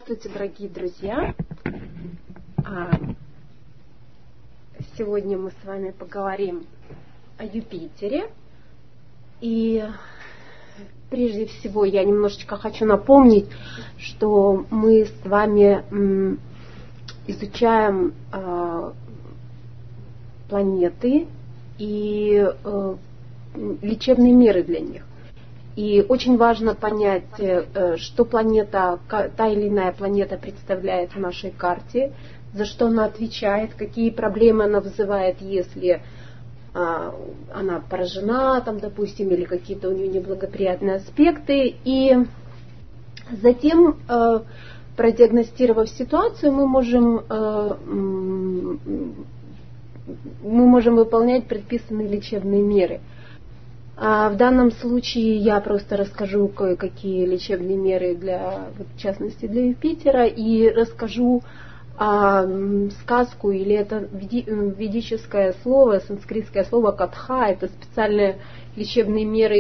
Здравствуйте, дорогие друзья! Сегодня мы с вами поговорим о Юпитере. И прежде всего я немножечко хочу напомнить, что мы с вами изучаем планеты и лечебные меры для них. И очень важно понять, что планета, та или иная планета представляет в нашей карте, за что она отвечает, какие проблемы она вызывает, если она поражена, там, допустим, или какие-то у нее неблагоприятные аспекты. И затем, продиагностировав ситуацию, мы можем выполнять предписанные лечебные меры. В данном случае я просто расскажу кое-какие лечебные меры, в частности для Юпитера, и расскажу сказку, или это ведическое слово, санскритское слово катха, это специальные лечебные меры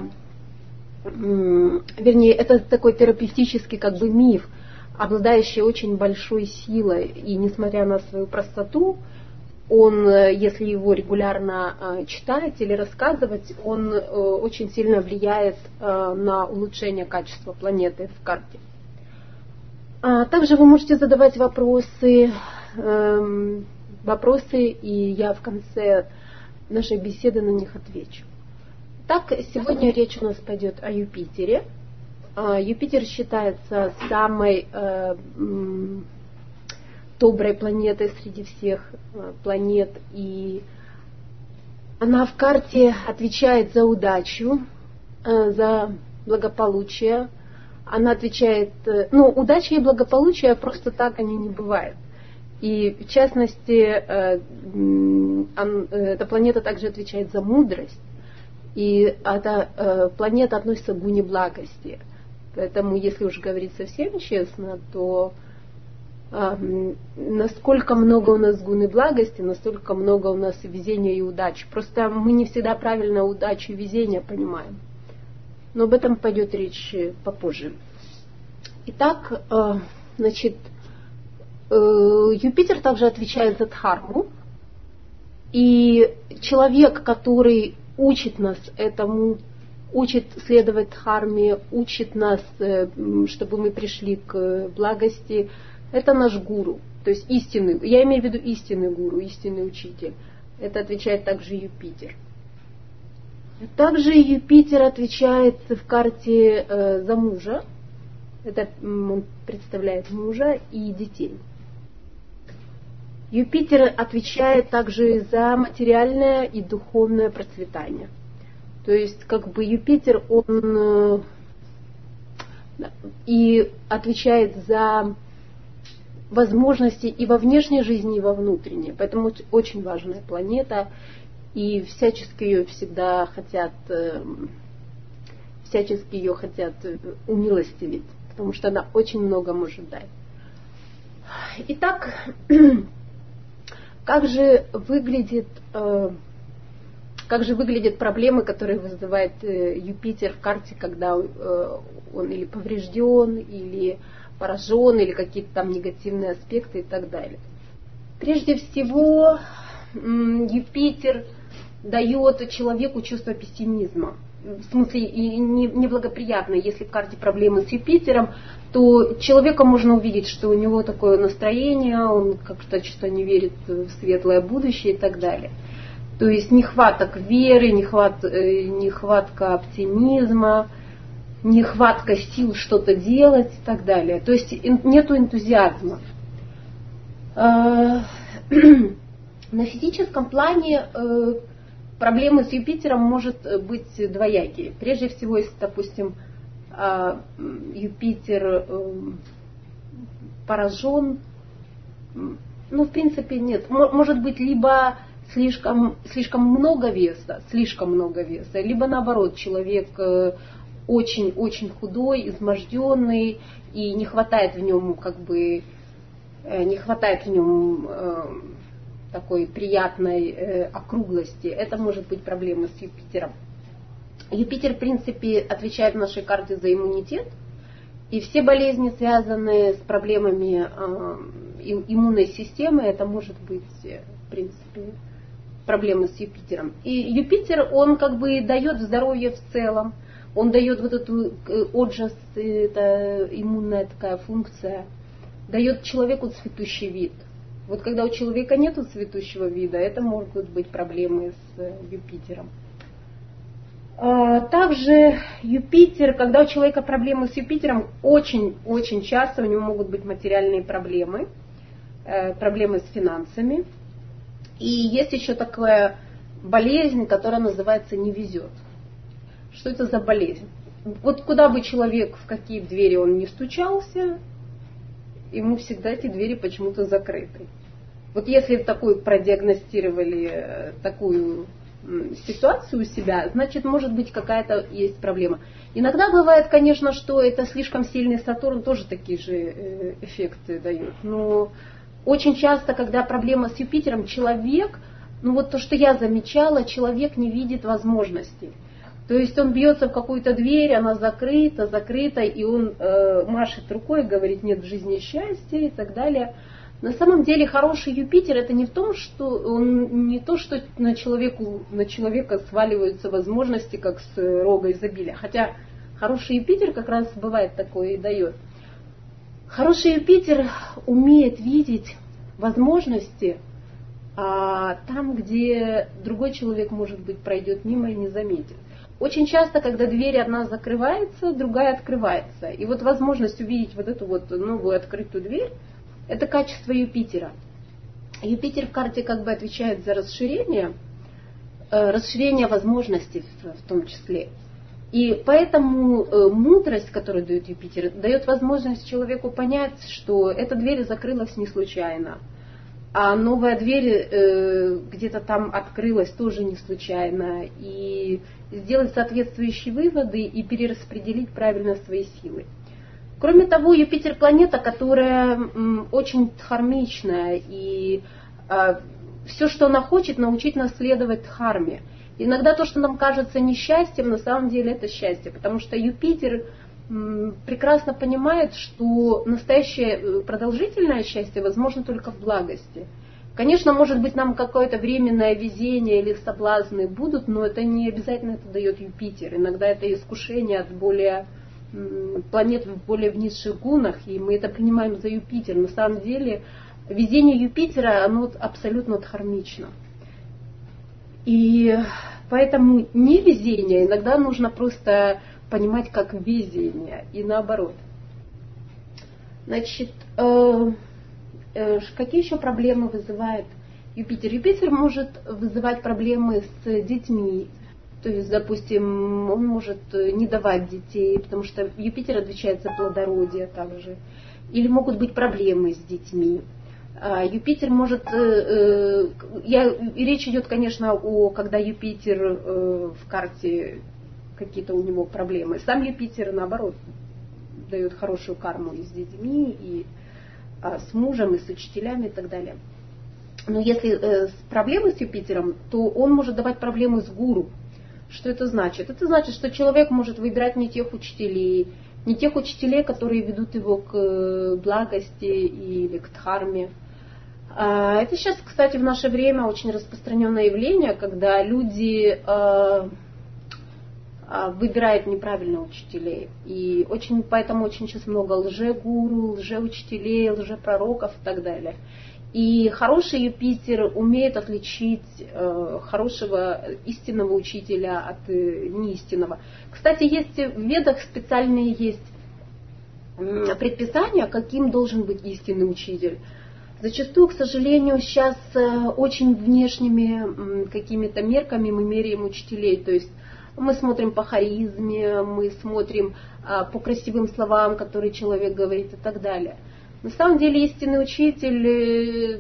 вернее, это такой терапевтический миф, обладающий очень большой силой, и несмотря на свою простоту, он, если его регулярно читать или рассказывать, он очень сильно влияет на улучшение качества планеты в карте. Также вы можете задавать вопросы, и я в конце нашей беседы на них отвечу. Так, сегодня речь у нас пойдет о Юпитере. Юпитер считается самой доброй планетой среди всех планет, и она в карте отвечает за удачу, за благополучие. Она отвечает, удача и благополучие просто так они не бывают. И в частности, эта планета также отвечает за мудрость, и эта планета относится к гуне благости. Поэтому, если уж говорить совсем честно, то насколько много у нас гуны благости, настолько много у нас и везения, и удачи. Просто мы не всегда правильно удачу и везение понимаем. Но об этом пойдет речь попозже. Итак, Юпитер также отвечает за дхарму. И человек, который учит нас этому, учит следовать дхарме, учит нас, чтобы мы пришли к благости, это наш гуру, то есть истинный, я имею в виду истинный гуру, истинный учитель. Это отвечает также Юпитер. Также Юпитер отвечает в карте за мужа. Это он представляет мужа и детей. Юпитер отвечает также за материальное и духовное процветание. То есть Юпитер, он и отвечает за возможности и во внешней жизни, и во внутренней. Поэтому очень важная планета, и всячески ее хотят умилостивить, потому что она очень много может дать. Итак, как же выглядят проблемы, которые вызывает Юпитер в карте, когда он или поврежден, или поражен, или какие-то там негативные аспекты и так далее. Прежде всего, Юпитер дает человеку чувство пессимизма. В смысле, и неблагоприятно. Если в карте проблемы с Юпитером, то человека можно увидеть, что у него такое настроение, он как-то что-то не верит в светлое будущее и так далее. То есть нехваток веры, нехватка оптимизма, нехватка сил что-то делать и так далее. То есть нету энтузиазма. На физическом плане проблемы с Юпитером может быть двоякие. Прежде всего, если, допустим, Юпитер поражен, в принципе, нет. Может быть, либо слишком много веса, либо наоборот, человек очень-очень худой, изможденный, и не хватает в нем такой приятной округлости. Это может быть проблема с Юпитером. Юпитер, в принципе, отвечает в нашей карте за иммунитет, И все болезни, связанные с проблемами иммунной системы, это может быть, в принципе, проблемы с Юпитером. И Юпитер, он как бы дает здоровье в целом, он дает вот эту отжас, это иммунная такая функция, дает человеку цветущий вид. Вот когда у человека нет цветущего вида, это могут быть проблемы с Юпитером. Также Юпитер, когда у человека проблемы с Юпитером, очень часто у него могут быть материальные проблемы, проблемы с финансами. И есть еще такая болезнь, которая называется «не везет». Что это за болезнь? Вот куда бы человек, в какие двери он не стучался, ему всегда эти двери почему-то закрыты. Вот если такую продиагностировали такую ситуацию у себя, значит, может быть, какая-то есть проблема. Иногда бывает, конечно, что это слишком сильный Сатурн, тоже такие же эффекты дает. Но очень часто, когда проблема с Юпитером, человек, ну вот то, что я замечала, человек не видит возможностей. То есть он бьется в какую-то дверь, она закрыта, и он машет рукой, говорит, нет в жизни счастья и так далее. На самом деле хороший Юпитер это не в том, что он не то, что на человека сваливаются возможности, как с рога изобилия. Хотя хороший Юпитер как раз бывает такое и дает. Хороший Юпитер умеет видеть возможности там, где другой человек, может быть, пройдет мимо и не заметит. Очень часто, когда дверь одна закрывается, другая открывается. И вот возможность увидеть вот эту вот новую открытую дверь, это качество Юпитера. Юпитер в карте как бы отвечает за расширение возможностей в том числе. И поэтому мудрость, которую дает Юпитер, дает возможность человеку понять, что эта дверь закрылась не случайно, а новая дверь где-то там открылась тоже не случайно, и сделать соответствующие выводы и перераспределить правильно свои силы. Кроме того, Юпитер планета, которая очень дхармичная, и все, что она хочет, научить нас следовать дхарме. Иногда то, что нам кажется несчастьем, на самом деле это счастье, потому что Юпитер прекрасно понимает, что настоящее продолжительное счастье возможно только в благости. Конечно, может быть, нам какое-то временное везение или соблазны будут, но это не обязательно это дает Юпитер. Иногда это искушение от планет в более низших гунах, и мы это принимаем за Юпитер. На самом деле везение Юпитера, оно абсолютно дхармично. И поэтому невезение иногда нужно просто понимать как везение, и наоборот. Значит, какие еще проблемы вызывает Юпитер? Юпитер может вызывать проблемы с детьми. То есть, допустим, он может не давать детей, потому что Юпитер отвечает за плодородие также. Или могут быть проблемы с детьми. Юпитер может... речь идет, конечно, когда Юпитер в карте какие-то у него проблемы. Сам Юпитер, наоборот, дает хорошую карму и с детьми, и с мужем, и с учителями и так далее. Но если проблемы с Юпитером, то он может давать проблемы с гуру. Что это значит? Это значит, что человек может выбирать не тех учителей, которые ведут его к благости или к дхарме. Это сейчас, кстати, в наше время очень распространенное явление, когда люди выбирают неправильных учителей. И поэтому очень сейчас много лже-гуру, лже-учителей, лже-пророков и так далее. И хороший Юпитер умеет отличить хорошего истинного учителя от неистинного. Кстати, в Ведах специальные есть предписания, каким должен быть истинный учитель. Зачастую, к сожалению, сейчас очень внешними какими-то мерками мы меряем учителей. То есть мы смотрим по харизме, мы смотрим по красивым словам, которые человек говорит и так далее. На самом деле истинный учитель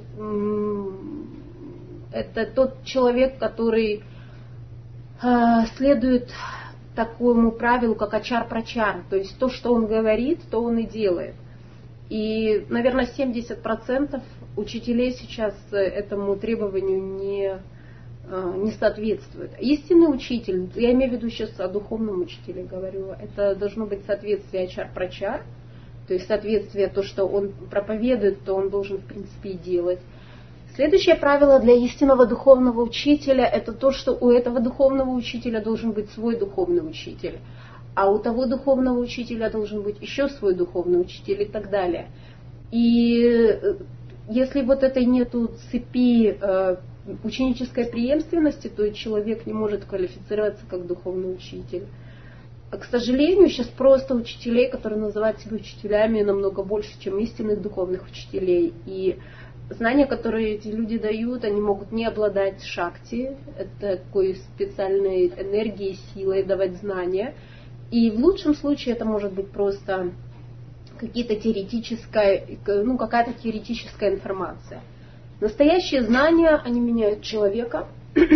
это тот человек, который следует такому правилу, как ачар-прачар. То есть то, что он говорит, то он и делает. И, наверное, 70% учителей сейчас этому требованию не соответствует. Истинный учитель, я имею в виду сейчас о духовном учителе говорю, это должно быть соответствие ачар-прачар. То есть соответствие, то, что он проповедует, то он должен, в принципе, и делать. Следующее правило для истинного духовного учителя – это то, что у этого духовного учителя должен быть свой духовный учитель, а у того духовного учителя должен быть еще свой духовный учитель и так далее. И если вот этой нету цепи ученической преемственности, то человек не может квалифицироваться как духовный учитель. К сожалению, сейчас просто учителей, которые называют себя учителями, намного больше, чем истинных духовных учителей. И знания, которые эти люди дают, они могут не обладать шакти, это такой специальной энергией, силой давать знания. И в лучшем случае это может быть просто какая-то теоретическая информация. Настоящие знания, они меняют человека.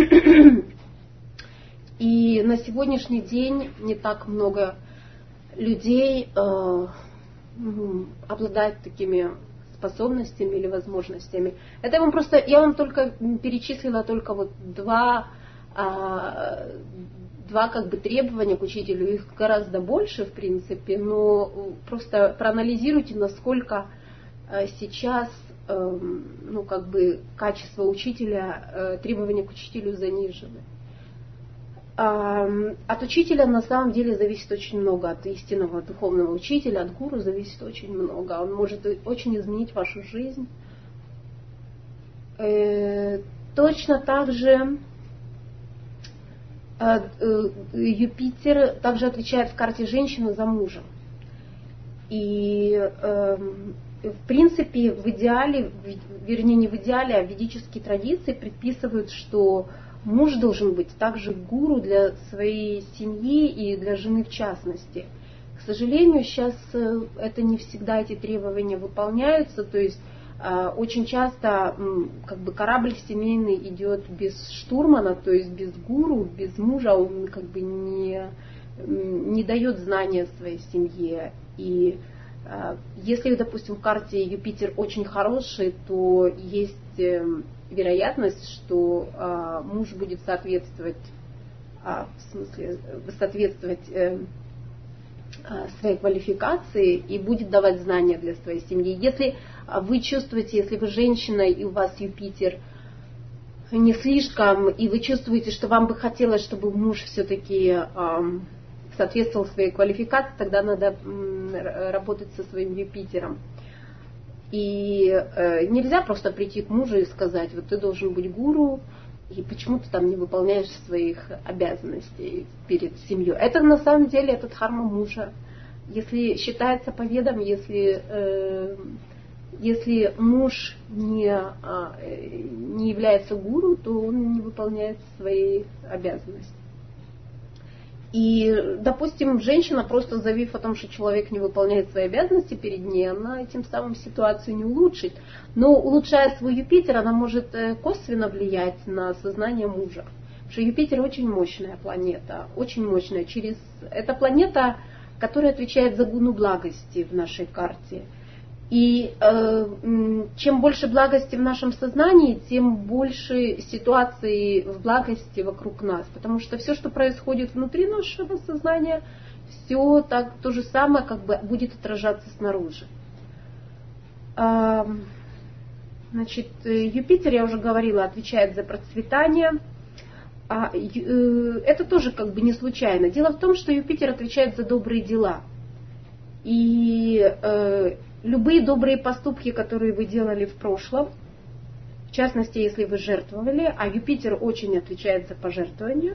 И на сегодняшний день не так много людей обладают такими способностями или возможностями. Это я вам только перечислила только вот два как бы требования к учителю. Их гораздо больше, в принципе, но просто проанализируйте, насколько сейчас как бы качество учителя, требования к учителю занижены. От учителя на самом деле зависит очень много, от истинного духовного учителя, от гуру зависит очень много. Он может очень изменить вашу жизнь. Точно так же Юпитер также отвечает в карте женщины за мужа. И в принципе в идеале, вернее не в идеале, а в ведические традиции предписывают, что муж должен быть также гуру для своей семьи и для жены в частности. К сожалению, сейчас это не всегда эти требования выполняются, то есть очень часто как бы корабль семейный идет без штурмана, то есть без гуру, без мужа, он как бы не дает знания своей семье. И если, допустим, в карте Юпитер очень хороший, то есть вероятность, что муж будет соответствовать своей квалификации и будет давать знания для своей семьи. Если вы чувствуете, если вы женщина и у вас Юпитер не слишком, и вы чувствуете, что вам бы хотелось, чтобы муж все-таки соответствовал своей квалификации, тогда надо работать со своим Юпитером. И нельзя просто прийти к мужу и сказать, вот ты должен быть гуру, и почему ты там не выполняешь своих обязанностей перед семьей. Это на самом деле это дхарма мужа. Если считается поведом, если муж не является гуру, то он не выполняет свои обязанности. И, допустим, женщина, просто заявив о том, что человек не выполняет свои обязанности перед ней, она этим самым ситуацию не улучшит. Но улучшая свой Юпитер, она может косвенно влиять на сознание мужа. Потому что Юпитер очень мощная планета, очень мощная. Это планета, которая отвечает за гуну благости в нашей карте. И чем больше благости в нашем сознании, тем больше ситуаций в благости вокруг нас. Потому что все, что происходит внутри нашего сознания, все так, то же самое как бы будет отражаться снаружи. Значит, Юпитер, я уже говорила, отвечает за процветание. Это тоже как бы не случайно. Дело в том, что Юпитер отвечает за добрые дела. И любые добрые поступки, которые вы делали в прошлом, в частности, если вы жертвовали, а Юпитер очень отвечает за пожертвования,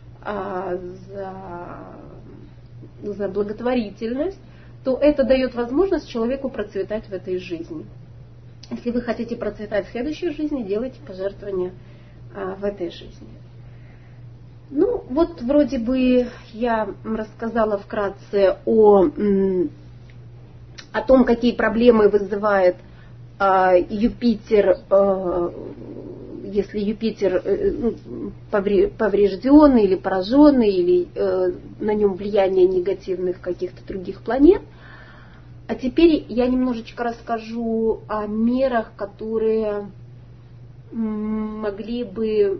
за благотворительность, то это дает возможность человеку процветать в этой жизни. Если вы хотите процветать в следующей жизни, делайте пожертвования в этой жизни. Ну, вот вроде бы я рассказала вкратце о том, какие проблемы вызывает Юпитер, если Юпитер поврежден или поражен, или на нем влияние негативных каких-то других планет. А теперь я немножечко расскажу о мерах, которые могли бы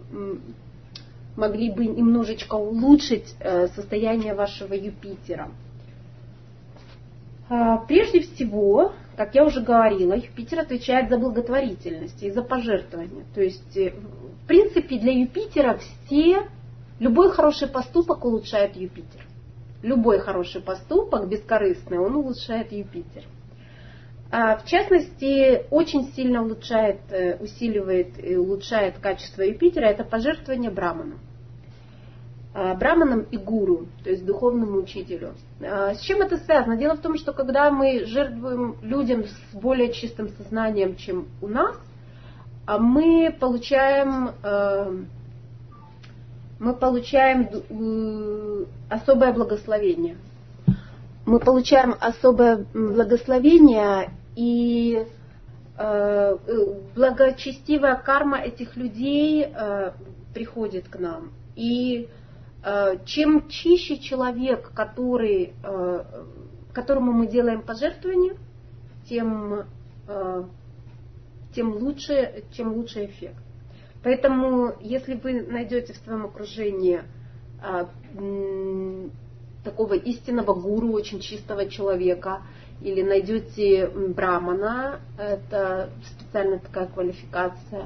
немножечко улучшить состояние вашего Юпитера. Прежде всего, как я уже говорила, Юпитер отвечает за благотворительность и за пожертвования. То есть, в принципе, для Юпитера любой хороший поступок улучшает Юпитер. Любой хороший поступок, бескорыстный, он улучшает Юпитер. В частности, очень сильно усиливает и улучшает качество Юпитера это пожертвование браману. Браманам и гуру, то есть духовному учителю. С чем это связано? Дело в том, что когда мы жертвуем людям с более чистым сознанием, чем у нас, мы получаем особое благословение. Мы получаем особое благословение, и благочестивая карма этих людей приходит к нам. И чем чище человек, которому мы делаем пожертвование, тем лучше эффект. Поэтому, если вы найдете в своем окружении такого истинного гуру, очень чистого человека, или найдете брамана, это специальная такая квалификация,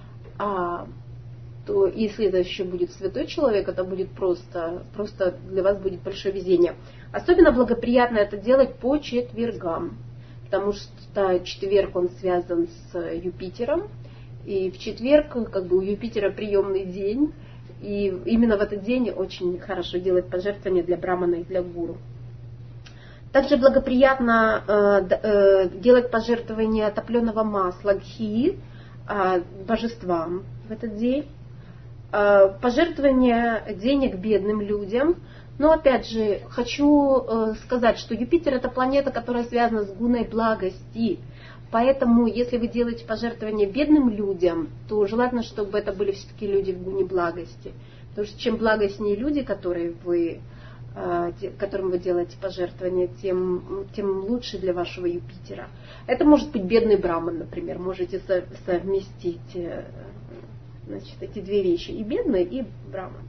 то если это еще будет святой человек, это будет просто для вас будет большое везение. Особенно благоприятно это делать по четвергам, потому что четверг он связан с Юпитером, и в четверг у Юпитера приемный день, и именно в этот день очень хорошо делать пожертвования для брамана и для гуру. Также благоприятно делать пожертвования топленого масла, гхи, божествам в этот день. Пожертвование денег бедным людям. Но опять же, хочу сказать, что Юпитер это планета, которая связана с гуной благости. Поэтому, если вы делаете пожертвование бедным людям, то желательно, чтобы это были все-таки люди в гуне благости. Потому что чем благостнее люди, которым вы делаете пожертвование, тем лучше для вашего Юпитера. Это может быть бедный браман, например. Можете совместить эти две вещи, и бедный, и браман.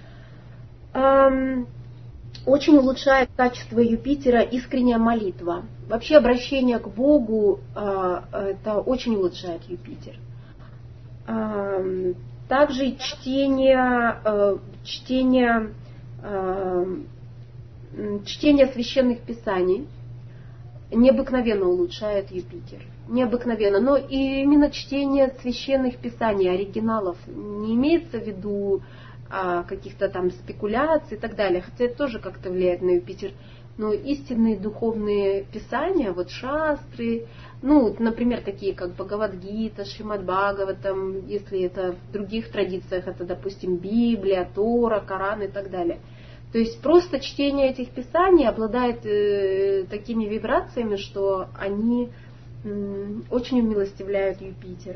Очень улучшает качество Юпитера искренняя молитва. Вообще обращение к Богу это очень улучшает Юпитер. Также чтение священных писаний необыкновенно улучшает Юпитер. Необыкновенно. Но именно чтение священных писаний, оригиналов, не имеется в виду каких-то там спекуляций и так далее, хотя это тоже как-то влияет на Юпитер. Но истинные духовные писания, шастры, например, такие как Бхагавад-гита, Шримад-Бхагаватам, если это в других традициях, это, допустим, Библия, Тора, Коран и так далее. То есть просто чтение этих писаний обладает такими вибрациями, что они очень умилостивляют Юпитер.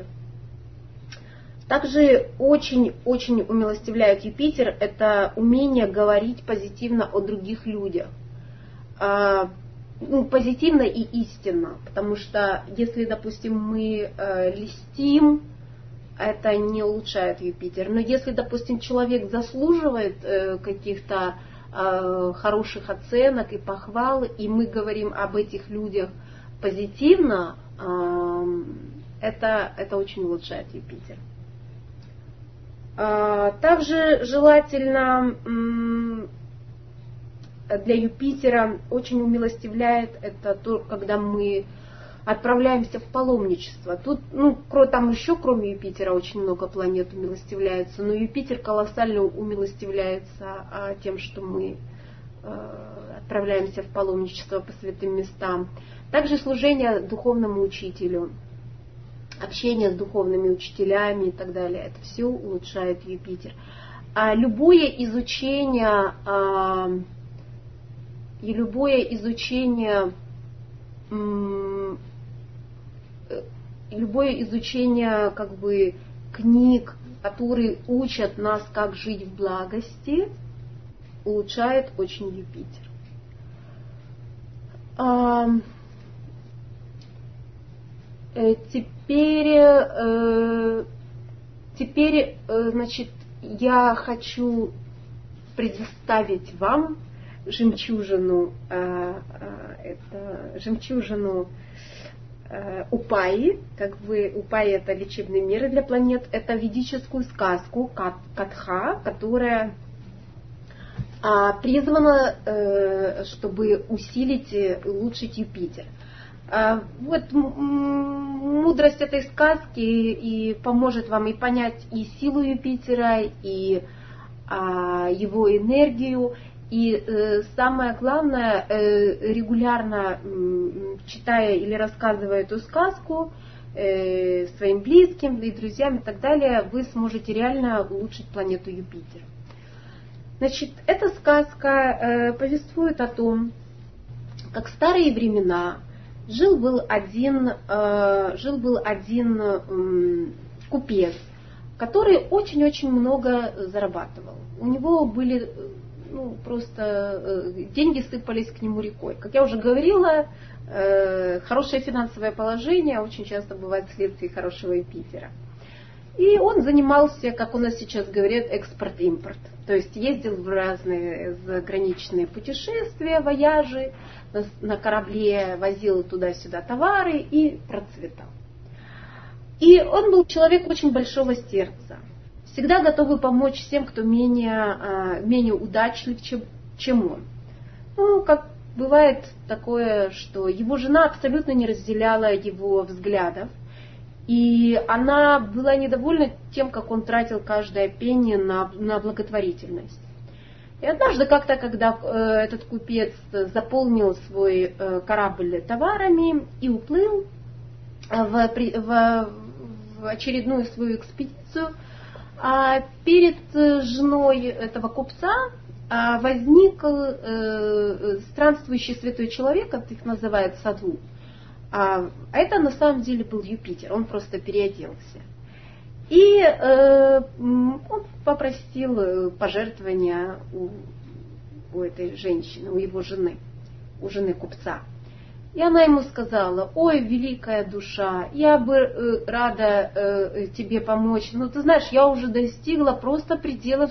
Также очень-очень умилостивляет Юпитер это умение говорить позитивно о других людях. Позитивно и истинно. Потому что если, допустим, мы льстим, это не улучшает Юпитер. Но если, допустим, человек заслуживает каких-то хороших оценок и похвал, и мы говорим об этих людях позитивно, это очень улучшает Юпитер. Также желательно для Юпитера очень умилостивляет это то, когда мы отправляемся в паломничество. Тут, там еще кроме Юпитера очень много планет умилостивляется, но Юпитер колоссально умилостивляется тем, что мы отправляемся в паломничество по святым местам. Также служение духовному учителю, общение с духовными учителями и так далее, это все улучшает Юпитер. Любое изучение книг, которые учат нас, как жить в благости, улучшает очень Юпитер. Теперь, я хочу предоставить вам жемчужину, Упаи, Упаи это лечебные меры для планет, это ведическую сказку Катха, которая призвана, чтобы усилить и улучшить Юпитер. Вот мудрость этой сказки и поможет вам и понять и силу Юпитера, и его энергию. И самое главное, регулярно читая или рассказывая эту сказку своим близким и друзьям и так далее, вы сможете реально улучшить планету Юпитер. Значит, эта сказка повествует о том, как в старые времена жил-был один купец, который очень-очень много зарабатывал. У него были просто деньги сыпались к нему рекой. Как я уже говорила, хорошее финансовое положение очень часто бывает вследствие хорошего Юпитера. И он занимался, как у нас сейчас говорят, экспорт-импорт. То есть ездил в разные заграничные путешествия, вояжи, на корабле возил туда-сюда товары и процветал. И он был человек очень большого сердца. Всегда готовы помочь всем, кто менее удачлив, чем он. Как бывает такое, что его жена абсолютно не разделяла его взглядов. И она была недовольна тем, как он тратил каждое пенни на благотворительность. И однажды как-то, когда этот купец заполнил свой корабль товарами и уплыл в очередную свою экспедицию, перед женой этого купца возник странствующий святой человек, как их называют саду. А это на самом деле был Юпитер, он просто переоделся. И он попросил пожертвования у этой женщины, у его жены, у жены купца. И она ему сказала: ой, великая душа, я бы рада тебе помочь, но ты знаешь, я уже достигла просто пределов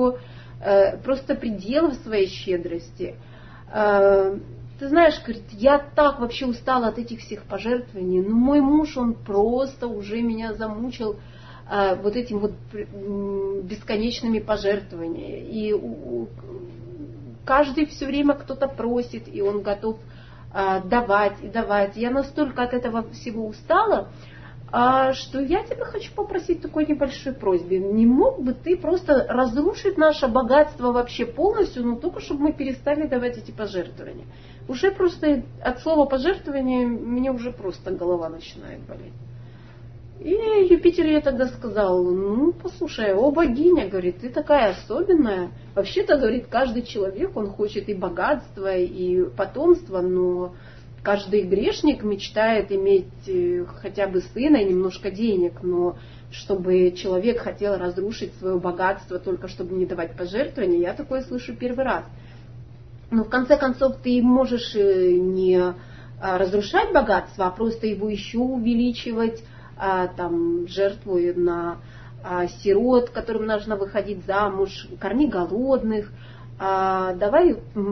своей щедрости. Ты знаешь, говорит, я так вообще устала от этих всех пожертвований, но мой муж, он просто уже меня замучил вот этим вот бесконечными пожертвованиями. И каждый все время кто-то просит, и он готов давать и давать. Я настолько от этого всего устала, что я тебя хочу попросить такой небольшой просьбе. Не мог бы ты просто разрушить наше богатство вообще полностью, но только чтобы мы перестали давать эти пожертвования. Уже просто от слова пожертвования мне уже просто голова начинает болеть. И Юпитер ей тогда сказал: послушай, о богиня, говорит, ты такая особенная. Вообще-то, говорит, каждый человек, он хочет и богатства, и потомства, но каждый грешник мечтает иметь хотя бы сына и немножко денег, но чтобы человек хотел разрушить свое богатство только чтобы не давать пожертвования, я такое слышу первый раз. Но в конце концов ты можешь не разрушать богатство, а просто его еще увеличивать, жертвуя на сирот, которым нужно выходить замуж, корми голодных, давай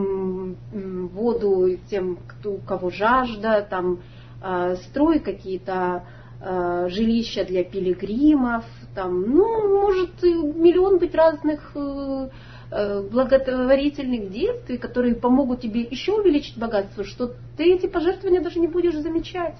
воду тем, у кого жажда, строй какие-то жилища для пилигримов, может миллион быть разных благотворительных действий, которые помогут тебе еще увеличить богатство, что ты эти пожертвования даже не будешь замечать.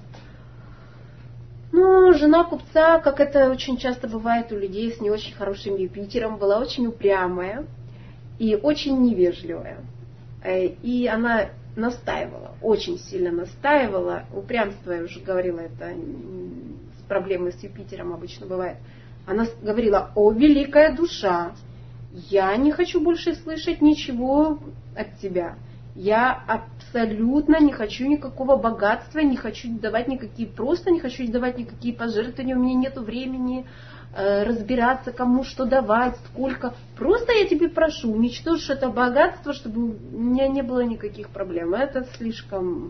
Но жена купца, как это очень часто бывает у людей с не очень хорошим Юпитером, была очень упрямая и очень невежливая. И она настаивала, очень сильно настаивала. Упрямство, я уже говорила, это с проблемой с Юпитером обычно бывает. Она говорила: о, великая душа, я не хочу больше слышать ничего от тебя. Я абсолютно не хочу никакого богатства, не хочу давать никакие пожертвования, у меня нет времени разбираться, кому что давать, сколько. Просто я тебе прошу, уничтожь это богатство, чтобы у меня не было никаких проблем. Это слишком...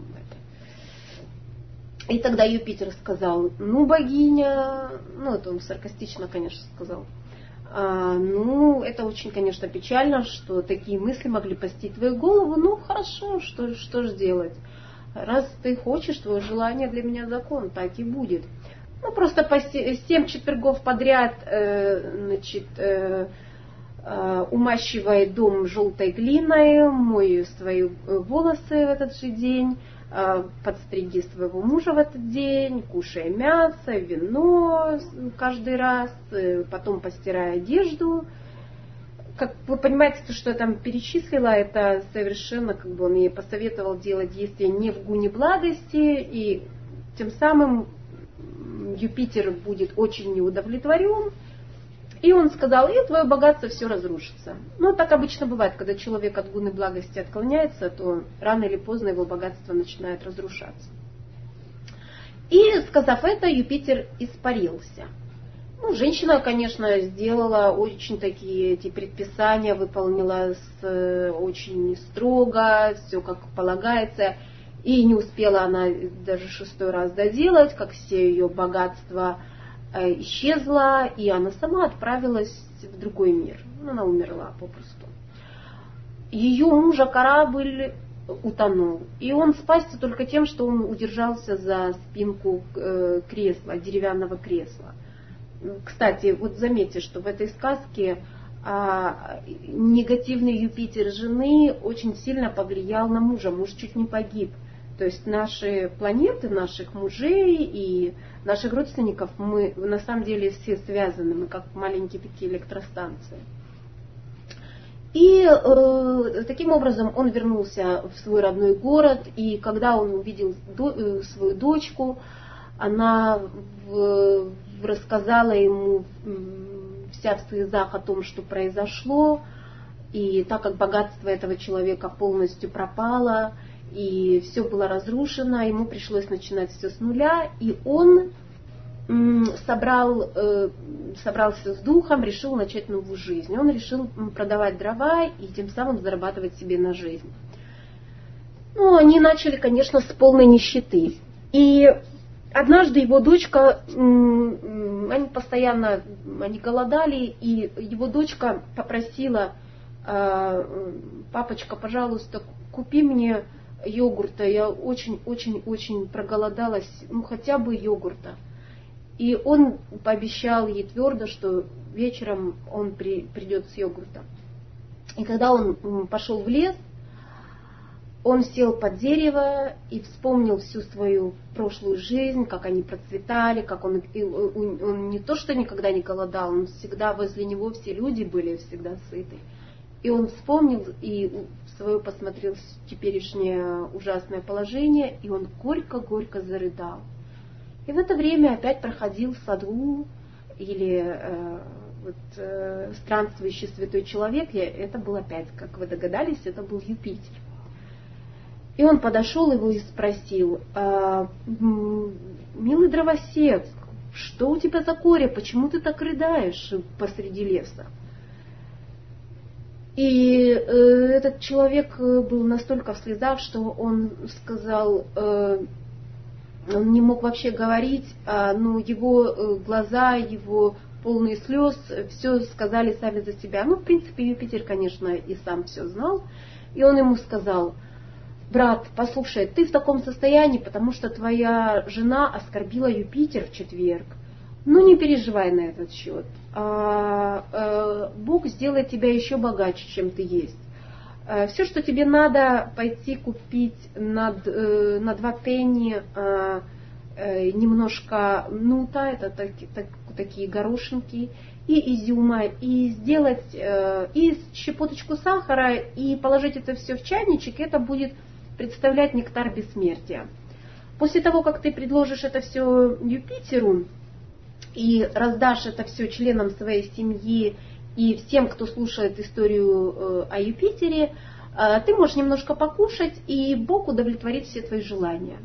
И тогда Юпитер сказал: богиня, это он саркастично, конечно, сказал, Ну, это очень, конечно, печально, что такие мысли могли посетить твою голову. Ну, хорошо, что ж делать? Раз ты хочешь, твое желание для меня закон, так и будет. Ну, просто по 7 четвергов подряд, умащивай дом желтой глиной, мой свои волосы в этот же день, подстриги своего мужа в этот день, кушай мясо, вино каждый раз, потом постирай одежду. Как вы понимаете, то, что я там перечислила, это совершенно, он ей посоветовал делать действия не в гуне благости, и тем самым Юпитер будет очень неудовлетворен. И он сказал, и твое богатство все разрушится. Ну, так обычно бывает, когда человек от гуны благости отклоняется, то рано или поздно его богатство начинает разрушаться. И, сказав это, Юпитер испарился. Ну, женщина, конечно, сделала очень такие эти предписания, выполнила очень строго, все как полагается. И не успела она даже 6-й раз доделать, как все ее богатства исчезла, и она сама отправилась в другой мир. Она умерла попросту. Ее мужа корабль утонул, и он спасся только тем, что он удержался за спинку кресла, деревянного кресла. Кстати, вот заметьте, что в этой сказке негативный Юпитер жены очень сильно повлиял на мужа. Муж чуть не погиб. То есть наши планеты, наших мужей и наших родственников, мы на самом деле все связаны, мы как маленькие такие электростанции. И таким образом он вернулся в свой родной город, и когда он увидел свою дочку, она рассказала ему вся в слезах о том, что произошло, и так как богатство этого человека полностью пропало, и все было разрушено, ему пришлось начинать все с нуля, и он собрался с духом, решил начать новую жизнь. Он решил продавать дрова и тем самым зарабатывать себе на жизнь. Ну, они начали, конечно, с полной нищеты. И однажды его дочка, они голодали, и его дочка попросила: папочка, пожалуйста, купи мне йогурта, я очень-очень-очень проголодалась, ну хотя бы йогурта. И он пообещал ей твердо, что вечером он придет с йогуртом. И когда он пошел в лес, он сел под дерево и вспомнил всю свою прошлую жизнь, как они процветали, как он не то что никогда не голодал, он всегда возле него все люди были всегда сыты. И он вспомнил и свое посмотрел теперешнее ужасное положение, и он горько-горько зарыдал. И в это время опять проходил саду или странствующий святой человек, это был опять, как вы догадались, это был Юпитер. И он подошел его и спросил: милый дровосек, что у тебя за горе, почему ты так рыдаешь посреди леса? И этот человек был настолько в слезах, что он сказал, он не мог вообще говорить, но его глаза, его полные слез, все сказали сами за себя. Ну, в принципе, Юпитер, конечно, и сам все знал. И он ему сказал: брат, послушай, ты в таком состоянии, потому что твоя жена оскорбила Юпитер в четверг. Ну, не переживай на этот счет. Бог сделает тебя еще богаче, чем ты есть. Все, что тебе надо, пойти купить на 2 пенни немножко нута, это такие горошинки, и изюма, и сделать и щепоточку сахара, и положить это все в чайничек, это будет представлять нектар бессмертия. После того, как ты предложишь это все Юпитеру и раздашь это все членам своей семьи и всем, кто слушает историю о Юпитере, ты можешь немножко покушать, и Бог удовлетворит все твои желания.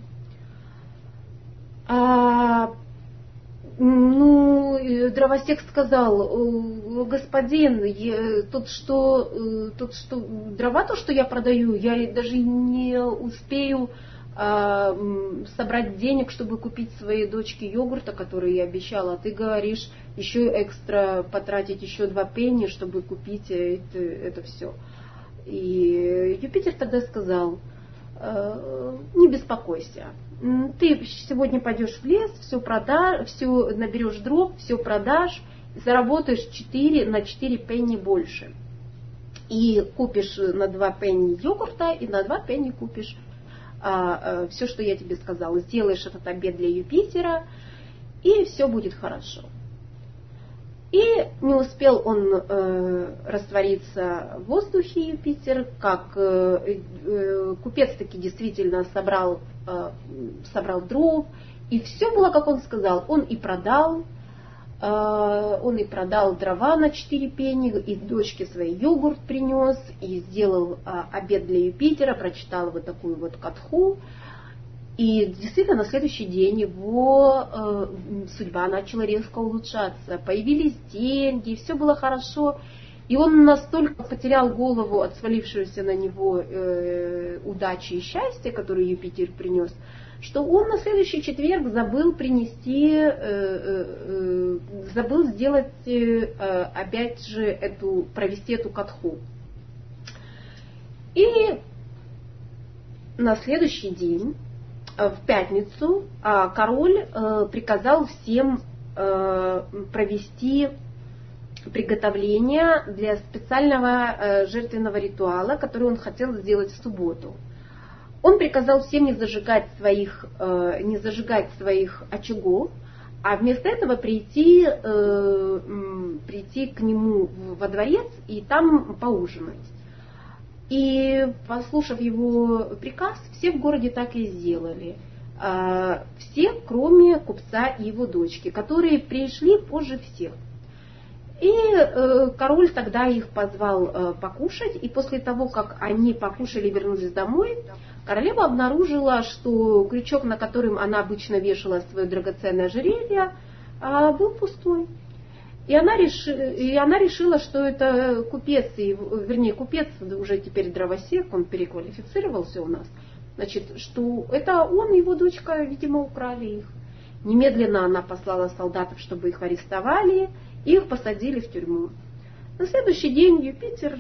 Дровосек сказал: господин, тот что дрова, то, что я продаю, я даже не успею собрать денег, чтобы купить своей дочке йогурта, который я обещала, а ты говоришь еще экстра потратить еще 2 пенни, чтобы купить это все. И Юпитер тогда сказал: не беспокойся, ты сегодня пойдешь в лес, все наберешь дров, все продашь, заработаешь 4 пенни больше. И купишь на 2 пенни йогурта, и на 2 пенни купишь все, что я тебе сказала. Сделаешь этот обед для Юпитера, и все будет хорошо. И не успел он раствориться в воздухе, Юпитер, как купец таки действительно собрал дров, и все было, как он сказал. Он и продал дрова на 4 пенни, и дочке своей йогурт принес, и сделал обед для Юпитера, прочитал вот такую вот катху. И действительно на следующий день его судьба начала резко улучшаться. Появились деньги, все было хорошо. И он настолько потерял голову от свалившегося на него удачи и счастья, которые Юпитер принес, что он на следующий четверг забыл сделать опять же провести эту катху. И на следующий день, в пятницу, король приказал всем провести приготовление для специального жертвенного ритуала, который он хотел сделать в субботу. Он приказал всем не зажигать своих очагов, а вместо этого прийти к нему во дворец и там поужинать. И, послушав его приказ, все в городе так и сделали. Все, кроме купца и его дочки, которые пришли позже всех. И король тогда их позвал покушать, и после того, как они покушали и вернулись домой, королева обнаружила, что крючок, на котором она обычно вешала свое драгоценное ожерелье, был пустой. И она решила, что это купец, купец уже теперь дровосек, он переквалифицировался у нас, значит, что это он и его дочка, видимо, украли их. Немедленно она послала солдатов, чтобы их арестовали, и их посадили в тюрьму. На следующий день Юпитер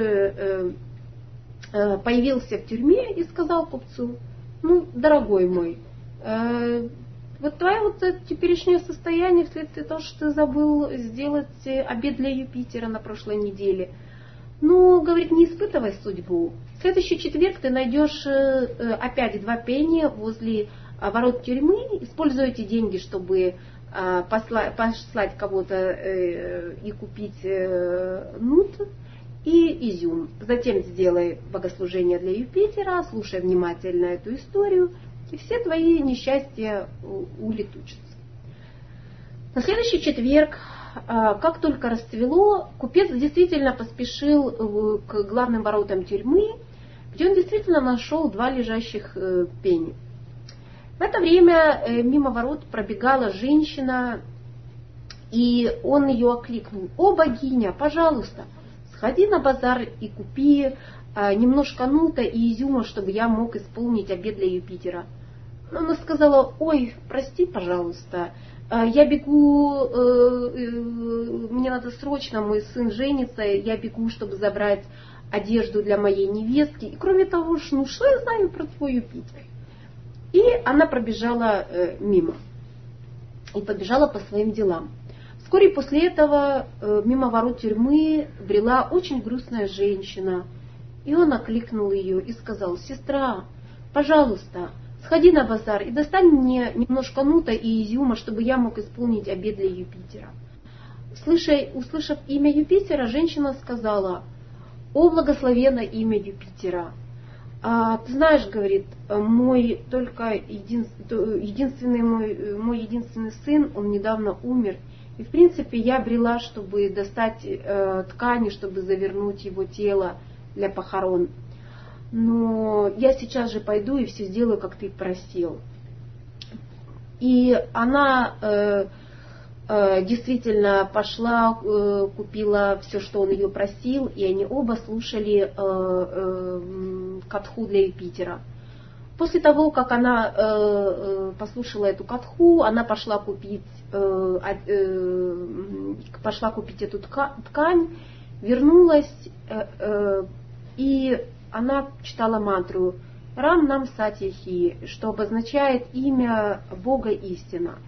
появился в тюрьме и сказал купцу: ну, дорогой мой, вот твое вот теперешнее состояние вследствие того, что ты забыл сделать обед для Юпитера на прошлой неделе. Ну, говорит, не испытывай судьбу. В следующий четверг ты найдешь опять 2 пенни возле ворот тюрьмы, используй эти деньги, чтобы послать кого-то и купить нут и изюм. Затем сделай богослужение для Юпитера, слушай внимательно эту историю, и все твои несчастья улетучатся. На следующий четверг, как только расцвело, купец действительно поспешил к главным воротам тюрьмы, где он действительно нашел 2 лежащих пенни. В это время мимо ворот пробегала женщина, и он ее окликнул: «О, богиня, пожалуйста, сходи на базар и купи немножко нута и изюма, чтобы я мог исполнить обед для Юпитера». Она сказала: «Ой, прости, пожалуйста, я бегу, мне надо срочно, мой сын женится, я бегу, чтобы забрать одежду для моей невестки, и кроме того, что я знаю про твой Юпитер». И она пробежала мимо и побежала по своим делам. Вскоре после этого мимо ворот тюрьмы брела очень грустная женщина, и он окликнул ее и сказал: «Сестра, пожалуйста, сходи на базар и достань мне немножко нута и изюма, чтобы я мог исполнить обед для Юпитера». Услышав имя Юпитера, женщина сказала: «О, благословенно имя Юпитера! Ты знаешь, — говорит, — мой единственный сын, он недавно умер, и в принципе я брела, чтобы достать ткани, чтобы завернуть его тело для похорон. Но я сейчас же пойду и все сделаю, как ты просил». И она действительно пошла, купила все, что он ее просил, и они оба слушали катху для Юпитера. После того, как она послушала эту катху, она пошла купить эту ткань, вернулась, и она читала мантру «Рам нам сатьяхи», что обозначает имя Бога истина.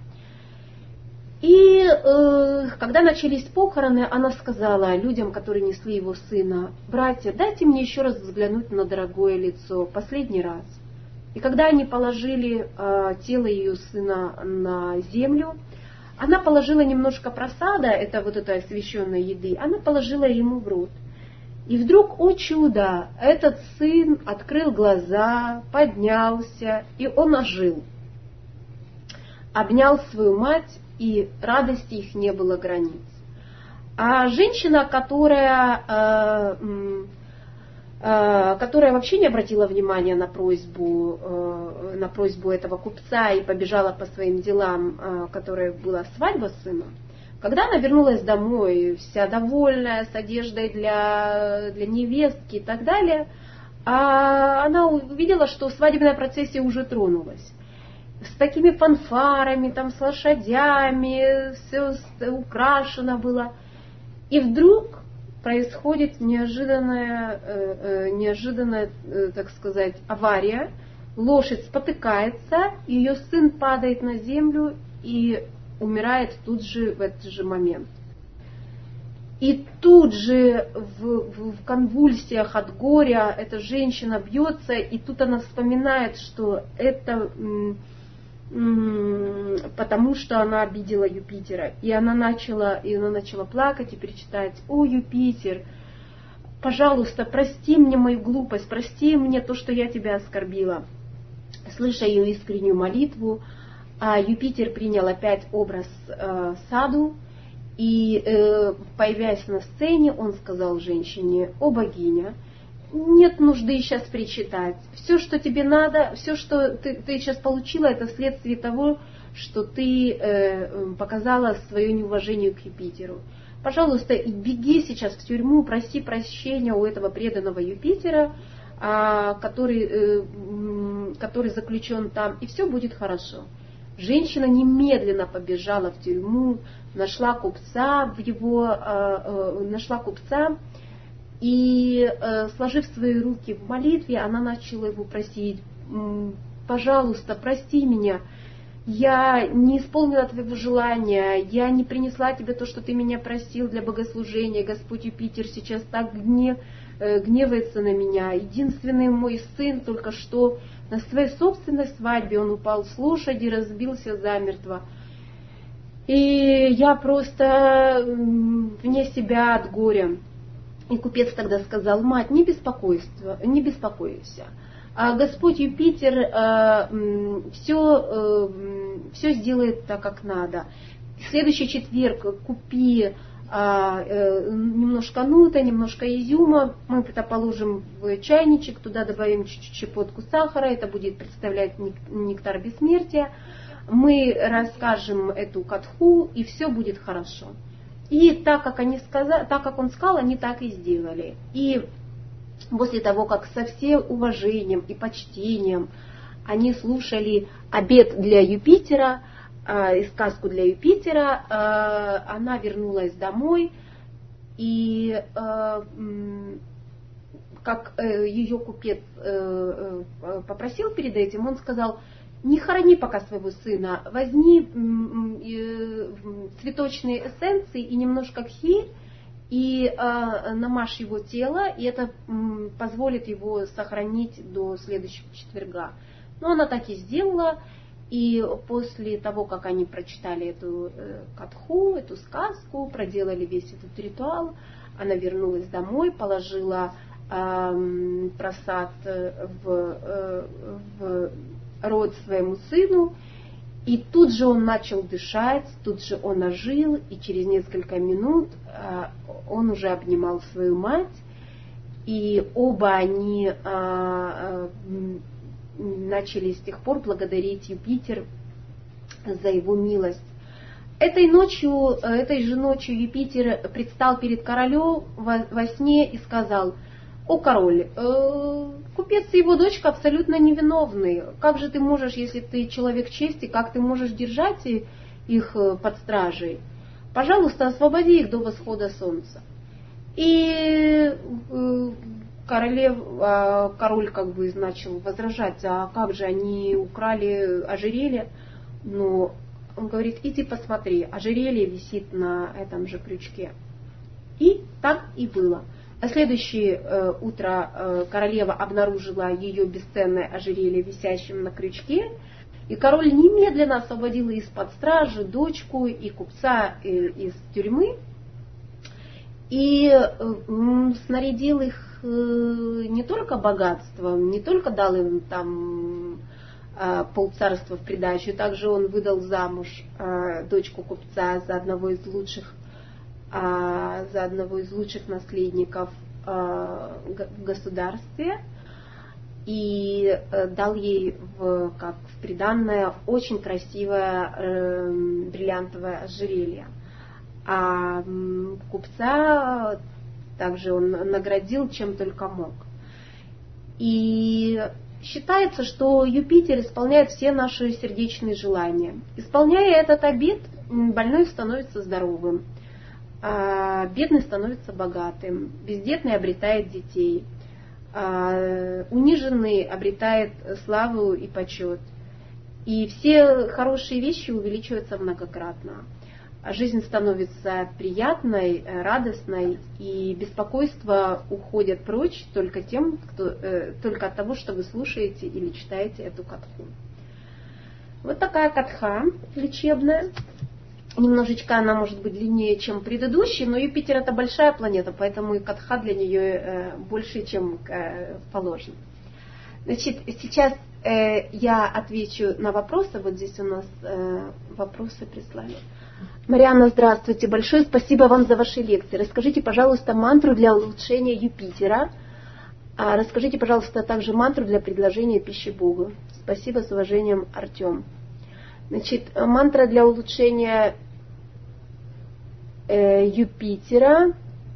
И когда начались похороны, она сказала людям, которые несли его сына: «Братья, дайте мне еще раз взглянуть на дорогое лицо, последний раз». И когда они положили тело ее сына на землю, она положила немножко просада, это вот этой освященной еды, она положила ему в рот. И вдруг, о чудо, этот сын открыл глаза, поднялся, и он ожил. Обнял свою мать, и радости их не было границ. А женщина, которая вообще не обратила внимания на просьбу этого купца и побежала по своим делам, которая была свадьба сына, когда она вернулась домой, вся довольная, с одеждой для невестки и так далее, она увидела, что свадебная процессия уже тронулась. С такими фанфарами, там, с лошадями, все украшено было. И вдруг происходит неожиданная, так сказать, авария. Лошадь спотыкается, ее сын падает на землю и умирает тут же, в этот же момент. И тут же в конвульсиях от горя эта женщина бьется, и тут она вспоминает, что это потому, что она обидела Юпитера. И она начала плакать и перечитать: «О, Юпитер, пожалуйста, прости мне мою глупость, прости мне то, что я тебя оскорбила». Слыша ее искреннюю молитву, Юпитер принял опять образ Саду, и, появляясь на сцене, он сказал женщине: «О, богиня, нет нужды сейчас причитать. Все, что тебе надо, все, что ты сейчас получила, это вследствие того, что ты показала свое неуважение к Юпитеру. Пожалуйста, беги сейчас в тюрьму, проси прощения у этого преданного Юпитера, который заключен там, и все будет хорошо». Женщина немедленно побежала в тюрьму, нашла купца и, сложив свои руки в молитве, она начала его просить: «Пожалуйста, прости меня, я не исполнила твоего желания, я не принесла тебе то, что ты меня просил для богослужения. Господь Юпитер сейчас так гневается на меня. Единственный мой сын только что на своей собственной свадьбе, он упал с лошади, разбился замертво. И я просто вне себя от горя». И купец тогда сказал: «Мать, не беспокойся. Господь Юпитер все сделает так, как надо. В следующий четверг купи немножко нута, немножко изюма, мы это положим в чайничек, туда добавим чуть-чуть щепотку сахара, это будет представлять нектар бессмертия. Мы расскажем эту катху, и все будет хорошо». И так как он сказал, они так и сделали. И после того, как со всем уважением и почтением они слушали обед для Юпитера и сказку для Юпитера, она вернулась домой, и как ее купец попросил перед этим, он сказал: «Не хорони пока своего сына, возьми цветочные эссенции и немножко кхи, и намажь его тело, и это позволит его сохранить до следующего четверга». Но она так и сделала, и после того, как они прочитали эту катху, эту сказку, проделали весь этот ритуал, она вернулась домой, положила просад в рот своему сыну, и тут же он начал дышать, тут же он ожил, и через несколько минут он уже обнимал свою мать, и оба они начали с тех пор благодарить Юпитер за его милость. Этой же ночью Юпитер предстал перед королем во сне и сказал: о король, купец и его дочка абсолютно невиновны. Как же ты можешь, если ты человек чести, как ты можешь держать их под стражей? Пожалуйста, освободи их до восхода солнца. И король как бы начал возражать, а как же они украли ожерелье? Но он говорит, иди посмотри, ожерелье висит на этом же крючке. И так и было. На следующее утро королева обнаружила ее бесценное ожерелье, висящим на крючке, и король немедленно освободил из-под стражи дочку и купца из тюрьмы, и снарядил их не только богатством, не только дал им там полцарства в придачу, также он выдал замуж дочку купца за одного из лучших наследников в государстве и дал ей как в приданное очень красивое бриллиантовое ожерелье. А купца также он наградил чем только мог. И считается, что Юпитер исполняет все наши сердечные желания. Исполняя этот обет, больной становится здоровым, бедный становится богатым, бездетный обретает детей, униженный обретает славу и почет. И все хорошие вещи увеличиваются многократно. Жизнь становится приятной, радостной, и беспокойства уходят прочь только от того, что вы слушаете или читаете эту катху. Вот такая катха лечебная. Немножечко она может быть длиннее, чем предыдущая, но Юпитер это большая планета, поэтому и катха для нее больше, чем положено. Значит, сейчас я отвечу на вопросы. Вот здесь у нас вопросы прислали. Марианна, здравствуйте. Большое спасибо вам за ваши лекции. Расскажите, пожалуйста, мантру для улучшения Юпитера. Расскажите, пожалуйста, также мантру для предложения пищи Богу. Спасибо, с уважением, Артем. Значит, мантра для улучшения Юпитера.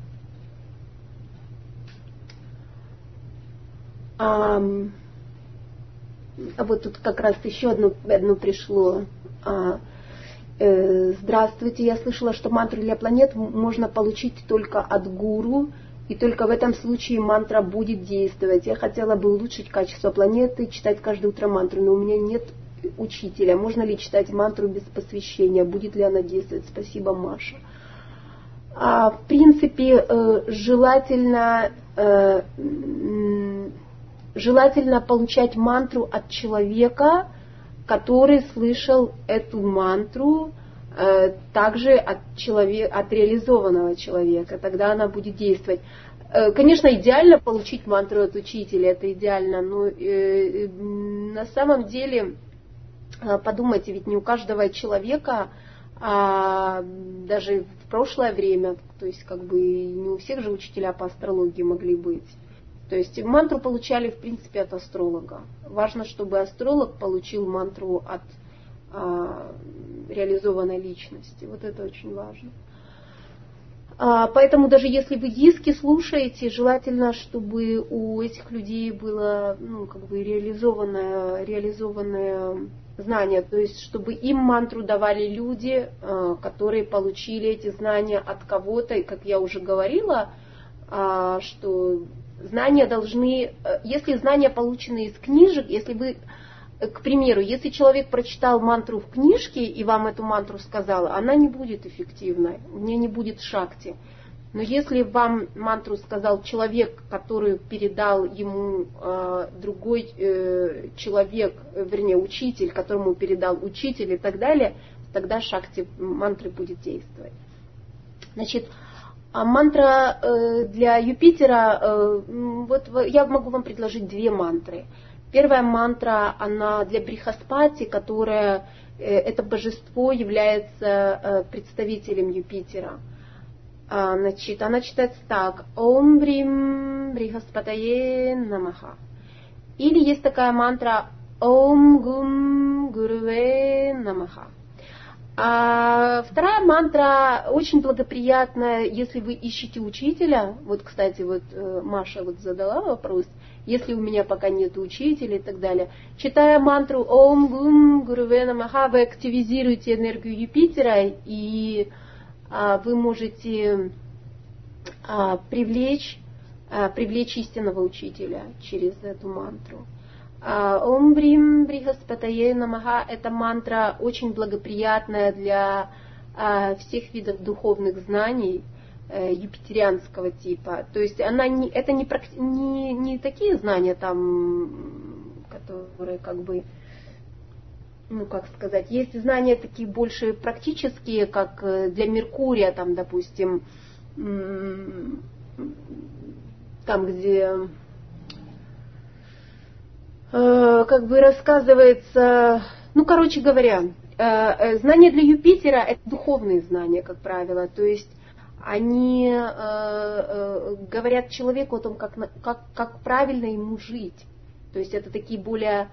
Вот тут как раз еще одно пришло. Здравствуйте, я слышала, что мантру для планет можно получить только от гуру, и только в этом случае мантра будет действовать. Я хотела бы улучшить качество планеты, читать каждое утро мантру, но у меня нет учителя. Можно ли читать мантру без посвящения? Будет ли она действовать? Спасибо, Маша. В принципе, желательно получать мантру от человека, который слышал эту мантру, также от реализованного человека. Тогда она будет действовать. Конечно, идеально получить мантру от учителя, это идеально, но на самом деле, подумайте, ведь не у каждого человека, даже в прошлое время, то есть как бы не у всех же учителя по астрологии могли быть. То есть мантру получали, в принципе, от астролога. Важно, чтобы астролог получил мантру от реализованной личности. Вот это очень важно. Поэтому даже если вы диски слушаете, желательно, чтобы у этих людей было реализованное знание. То есть, чтобы им мантру давали люди, которые получили эти знания от кого-то. И, как я уже говорила, что знания должны, если знания получены из книжек, если вы, к примеру, если человек прочитал мантру в книжке и вам эту мантру сказал, она не будет эффективной, у нее не будет шакти. Но если вам мантру сказал человек, который передал ему другой человек, вернее учитель, которому передал учитель и так далее, тогда шакти мантры будет действовать. Значит, мантра для Юпитера, вот я могу вам предложить две мантры. Первая мантра, она для Брихаспати, которая, это божество является представителем Юпитера. Значит, она читается так: Ом Брим Брихаспатае Намаха. Или есть такая мантра Ом Гум Гуруве Намаха. А вторая мантра очень благоприятная, если вы ищете учителя. Вот, кстати, вот Маша вот задала вопрос, если у меня пока нет учителя и так далее. Читая мантру Ом Гум Гуруве Намаха, вы активизируете энергию Юпитера, и вы можете привлечь истинного учителя через эту мантру. Ом Брим Брихаспатае Намаха — это мантра очень благоприятная для всех видов духовных знаний юпитерианского типа. То есть это не такие знания, там, которые как бы, ну как сказать, есть знания такие больше практические, как для Меркурия, там, допустим, там, где как бы рассказывается, ну, короче говоря, знания для Юпитера — это духовные знания, как правило, то есть они говорят человеку о том, как правильно ему жить, то есть это такие более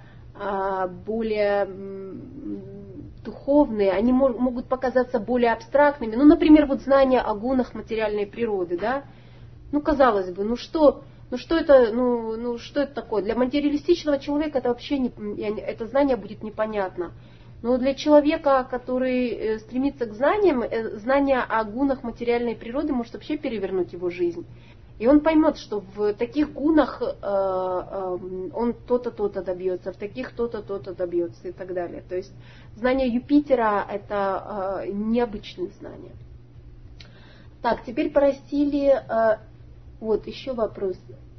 духовные, они могут показаться более абстрактными, ну, например, вот знания о гунах материальной природы, да, ну, казалось бы, что это такое? Для материалистичного человека это вообще это знание будет непонятно. Но для человека, который стремится к знаниям, знание о гунах материальной природы может вообще перевернуть его жизнь. И он поймет, что в таких гунах он то-то, то-то добьется, в таких то-то, то-то добьется и так далее. То есть знание Юпитера — это необычные знания. Так, теперь просили... Вот, еще вопрос.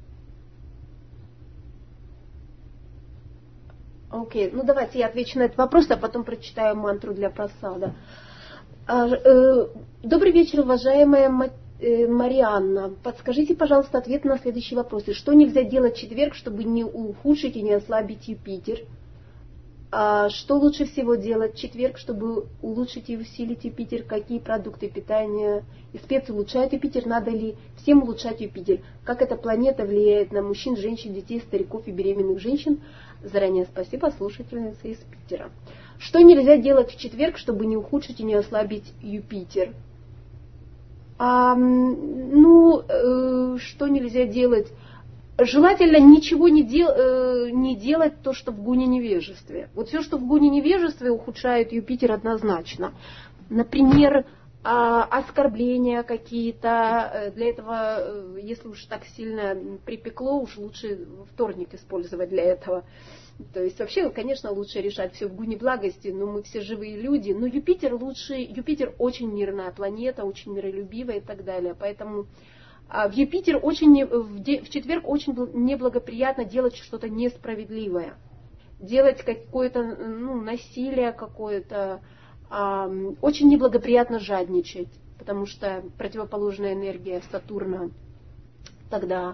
Окей, ну давайте я отвечу на этот вопрос, а потом прочитаю мантру для просада. Добрый вечер, уважаемая Марианна. Подскажите, пожалуйста, ответ на следующие вопросы. Что нельзя делать в четверг, чтобы не ухудшить и не ослабить Юпитер? Что лучше всего делать в четверг, чтобы улучшить и усилить Юпитер? Какие продукты питания и специи улучшают Юпитер? Надо ли всем улучшать Юпитер? Как эта планета влияет на мужчин, женщин, детей, стариков и беременных женщин? Заранее спасибо слушательнице из Питера. Что нельзя делать в четверг, чтобы не ухудшить и не ослабить Юпитер? Что нельзя делать? Желательно ничего не делать то, что в гуне невежестве. Вот все, что в гуне невежестве, ухудшает Юпитер однозначно. Например, оскорбления какие-то. Для этого, если уж так сильно припекло, уж лучше вторник использовать для этого. То есть вообще, конечно, лучше решать все в гуне благости, но мы все живые люди. Но Юпитер Юпитер очень мирная планета, очень миролюбивая и так далее. Поэтому в Юпитер в четверг очень неблагоприятно делать что-то несправедливое. Делать какое-то насилие какое-то. Очень неблагоприятно жадничать, потому что противоположная энергия Сатурна тогда.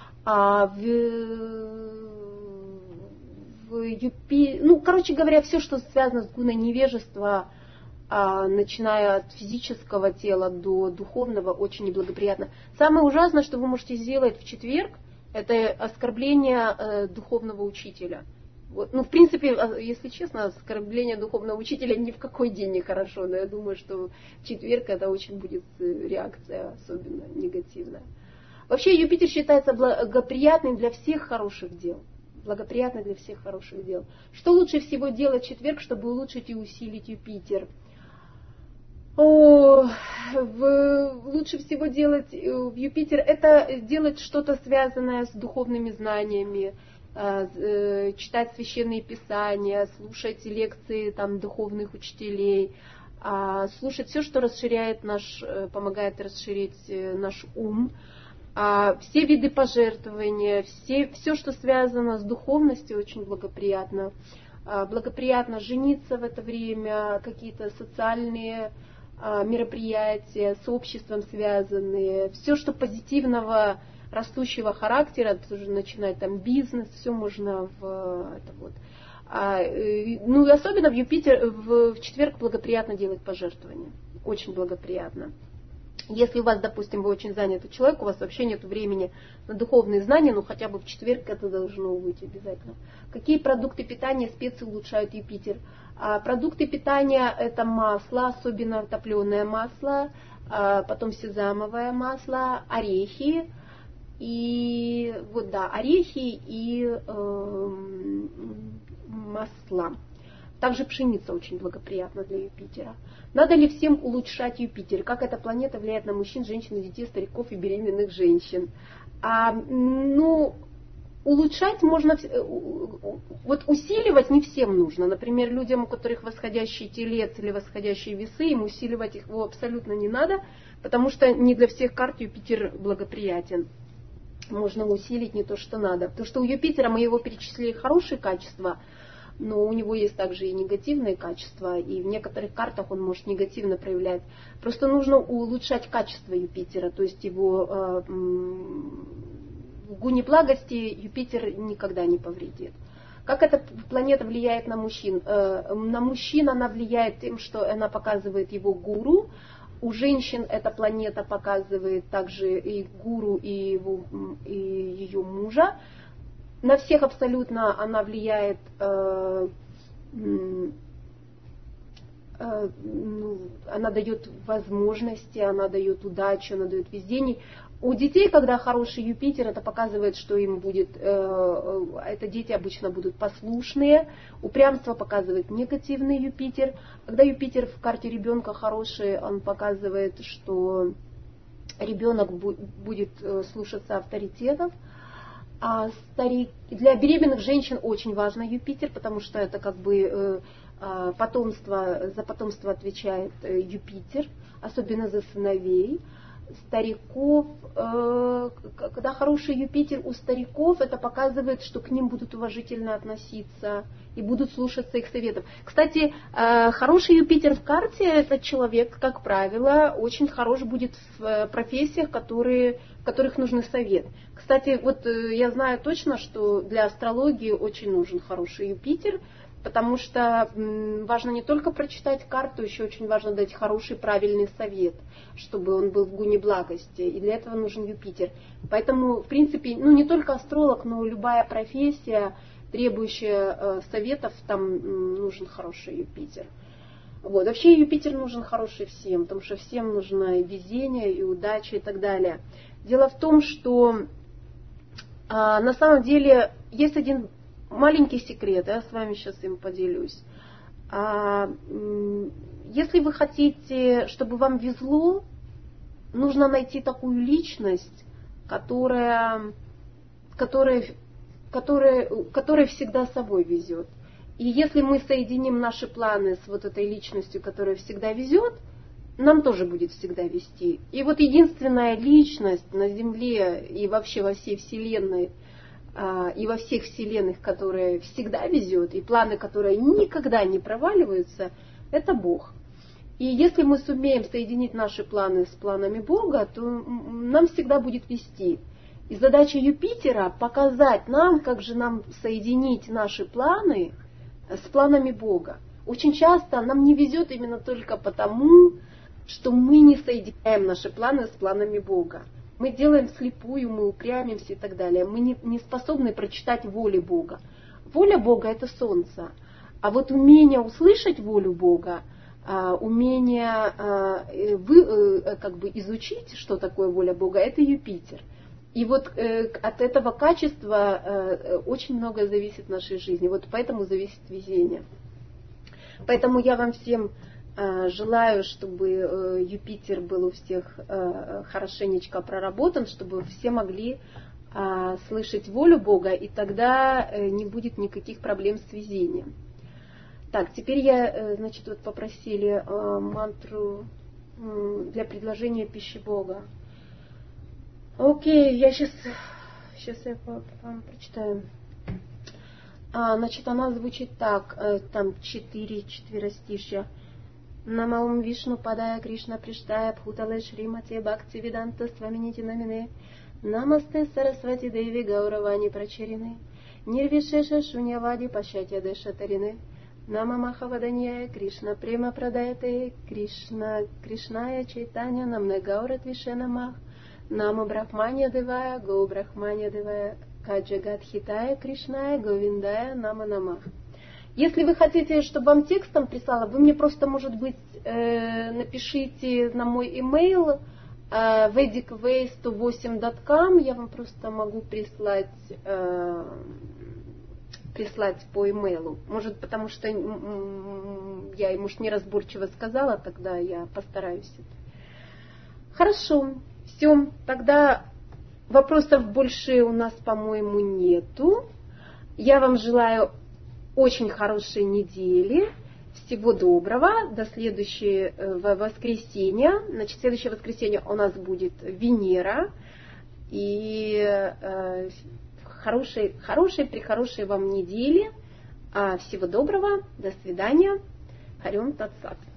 Короче говоря, все, что связано с гуной невежества, начиная от физического тела до духовного, очень неблагоприятно. Самое ужасное, что вы можете сделать в четверг, это оскорбление духовного учителя. Вот. В принципе, если честно, оскорбление духовного учителя ни в какой день не хорошо, но я думаю, что в четверг это очень будет реакция особенно негативная. Вообще Юпитер считается благоприятным для всех хороших дел. Благоприятный для всех хороших дел. Что лучше всего делать в четверг, чтобы улучшить и усилить Юпитер? Лучше всего делать в Юпитер, это делать что-то связанное с духовными знаниями, читать священные писания, слушать лекции духовных учителей, слушать все, что помогает расширить наш ум, все виды пожертвования, все, что связано с духовностью, очень благоприятно. Благоприятно жениться в это время, какие-то социальные мероприятия, с обществом связанные, все, что позитивного, растущего характера, тоже начинать бизнес, все можно особенно в Юпитер, в четверг благоприятно делать пожертвования, очень благоприятно. Если у вас, допустим, вы очень занятый человек, у вас вообще нет времени на духовные знания, хотя бы в четверг это должно быть обязательно. Какие продукты питания, специи улучшают Юпитер? Продукты питания — это масло, особенно топленое масло, потом сезамовое масло, орехи, и вот да, орехи и масла. Также пшеница очень благоприятна для Юпитера. Надо ли всем улучшать Юпитер? Как эта планета влияет на мужчин, женщин, детей, стариков и беременных женщин? Улучшать можно, вот усиливать не всем нужно. Например, людям, у которых восходящий телец или восходящие весы, им усиливать его абсолютно не надо, потому что не для всех карт Юпитер благоприятен. Можно усилить не то, что надо. Потому что у Юпитера мы его перечислили хорошие качества, но у него есть также и негативные качества, и в некоторых картах он может негативно проявлять. Просто нужно улучшать качество Юпитера, то есть его в гуне благости Юпитер никогда не повредит. Как эта планета влияет на мужчин? На мужчин она влияет тем, что она показывает его гуру. У женщин эта планета показывает также и гуру, и ее мужа. На всех абсолютно она влияет, она дает возможности, она дает удачу, она дает везение. У детей, когда хороший Юпитер, это показывает, что им будет, это дети обычно будут послушные. Упрямство показывает негативный Юпитер. Когда Юпитер в карте ребенка хороший, он показывает, что ребенок будет слушаться авторитетов. Для беременных женщин очень важно Юпитер, потому что это как бы потомство, за потомство отвечает Юпитер, особенно за сыновей. Стариков, когда хороший Юпитер у стариков, это показывает, что к ним будут уважительно относиться и будут слушаться их советов. Кстати, хороший Юпитер в карте, этот человек, как правило, очень хорош будет в профессиях, в которых нужен совет. Кстати, вот я знаю точно, что для астрологии очень нужен хороший Юпитер, потому что важно не только прочитать карту, еще очень важно дать хороший, правильный совет, чтобы он был в гуне благости. И для этого нужен Юпитер. Поэтому, в принципе, не только астролог, но любая профессия, требующая советов, там нужен хороший Юпитер. Вот. Вообще Юпитер нужен хороший всем, потому что всем нужно и везение, и удача, и так далее. Дело в том, что на самом деле есть один маленький секрет, я с вами сейчас им поделюсь. Если вы хотите, чтобы вам везло, нужно найти такую личность, которая всегда собой везет. И если мы соединим наши планы с вот этой личностью, которая всегда везет, нам тоже будет всегда везти. И вот единственная личность на Земле и вообще во всей Вселенной, и во всех вселенных, которая всегда везет, и планы, которые никогда не проваливаются, это Бог. И если мы сумеем соединить наши планы с планами Бога, то нам всегда будет везти. И задача Юпитера показать нам, как же нам соединить наши планы с планами Бога. Очень часто нам не везет именно только потому, что мы не соединяем наши планы с планами Бога. Мы делаем вслепую, мы упрямимся и так далее. Мы не способны прочитать волю Бога. Воля Бога — это солнце. А вот умение услышать волю Бога, умение изучить, что такое воля Бога, это Юпитер. И вот от этого качества очень многое зависит в нашей жизни. Вот поэтому зависит везение. Поэтому я вам всем желаю, чтобы Юпитер был у всех хорошенечко проработан, чтобы все могли слышать волю Бога, и тогда не будет никаких проблем с везением. Так, теперь я, вот попросили мантру для предложения пищи Бога. Окей, я сейчас я вам прочитаю. Она звучит так, там 4 четверостишья. Намаум Вишну Падая Кришна Приштая Бхутале Шримати Бхакти Веданта Сваминити Намине Намасте Сарасвати Деви Гауравани Прачарине Нирвишеша Шуньявади Пашатя Дешатарине Нама Махаваданьяя Кришна Према Прадаяте Кришная Чайтанья Намне Гаурат Вишенамах Нама Брахманья Девая Гоу Брахманья Девая Каджагат Хитая Кришная Говиндая Нама Намах. Если вы хотите, чтобы вам текстом прислала, вы мне просто, может быть, напишите на мой email vedicway108.com, я вам просто могу прислать по имейлу. Может, потому что я, может, неразборчиво сказала, тогда я постараюсь. Хорошо, все, тогда вопросов больше у нас, по-моему, нету. Я вам желаю очень хорошей недели. Всего доброго. До следующего воскресенья. Значит, следующее воскресенье у нас будет Венера. И хорошей вам недели. Всего доброго. До свидания. Харем Тат Сат.